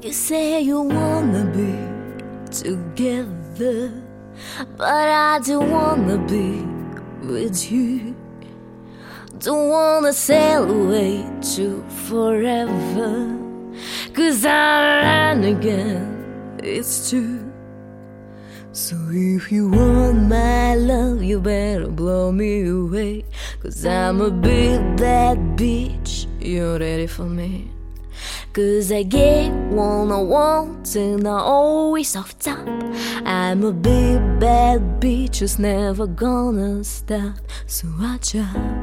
You say you wanna be together, but I don't wanna be with you. Don't wanna sail away to forever, 'cause I learn again, it's true. So if you want my love, you better blow me away, 'cause I'm a big bad bitch, you're ready for me. 'Cause I get what I want and I always off top. I'm a big bad bitch who's never gonna stop. So watch out,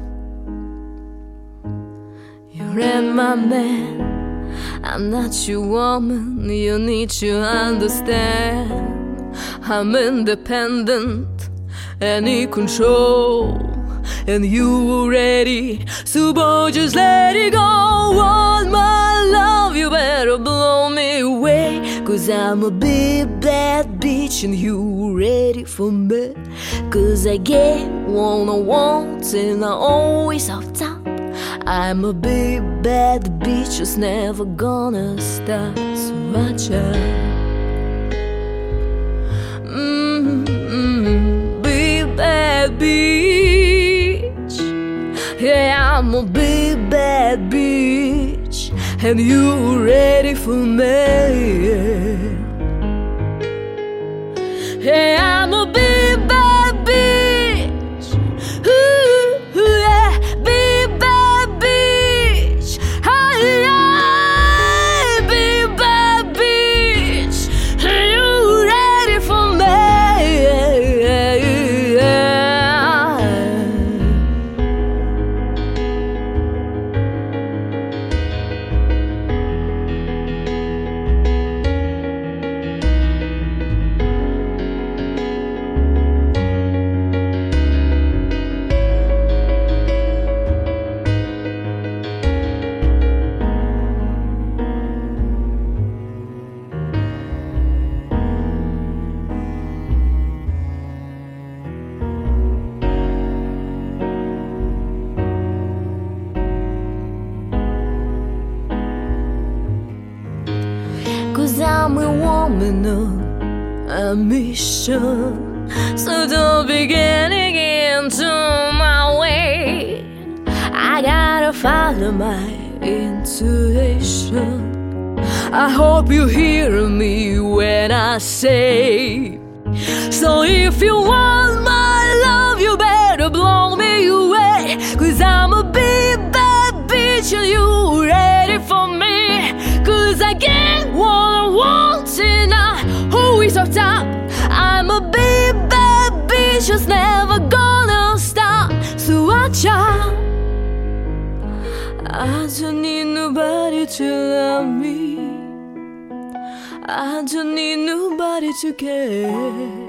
you're my man, I'm not your woman. You need to understand, I'm independent and in control, and you ready, so boy, just let it go. Want my love, you better blow me away, 'cause I'm a big bad bitch and you ready for me. 'Cause I get what I want and I always off top. I'm a big bad bitch who's never gonna stop. So watch out. Big bad bitch, yeah, I'm a big bad bitch, and you ready for me. Yeah, I'm a big bad bitch. Ooh, yeah, big bad bitch. Hey, big bad bitch, you ready for me. Cause I'm a woman on a mission, so don't be getting into my way. I gotta follow my intuition. I hope you hear me when I say, so if you want my love, you better blow me away, 'cause I'm a big bad bitch and you ready for me. 'Cause I get what I want and I always off top. I'm a big bad bitch who's never gonna stop. So watch out, I don't need nobody to love me, I don't need nobody to care,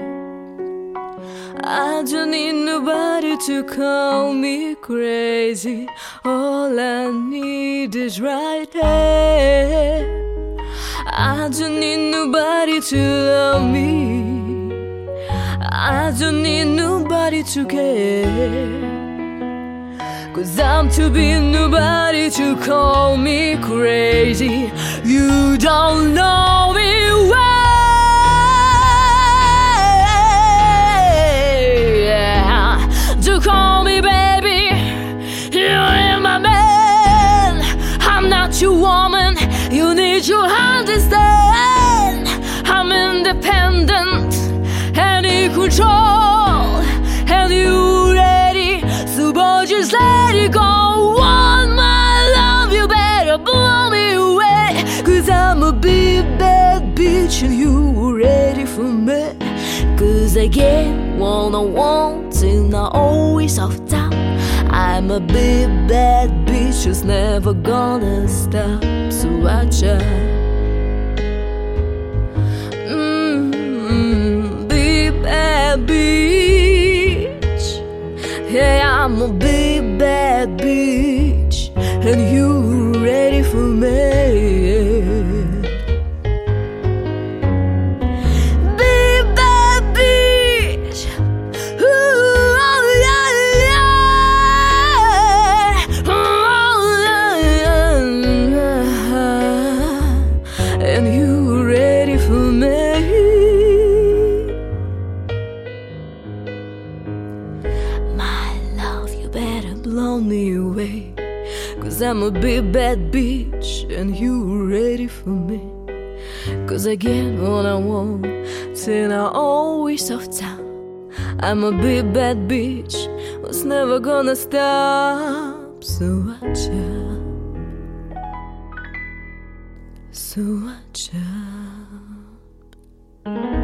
I don't need nobody to call me crazy. All I need is right here. I don't need nobody to love me, I don't need nobody to care, 'cause I'm too big nobody to call me crazy. You don't know me well, to call me baby, you ain't my man. I'm not your woman, you need to understand. I'm independent and in control, and you ready, so boy, just let it go. Want my love, you better blow me away, 'cause I'm a big bad bitch and you ready for me. 'Cause I get what I want and I always off top. I'm a big bad bitch who's never gonna stop. So watch out. Big bad bitch, yeah, I'm a big bad bitch, and you ready for me. Big bad bitch, ooh, oh yeah, yeah. Oh, yeah. lonely way. 'Cause I'm a big bad bitch and you ready for me. 'Cause I get what I want till I always have time. I'm a big bad bitch who's never gonna stop. So watch out, so watch out.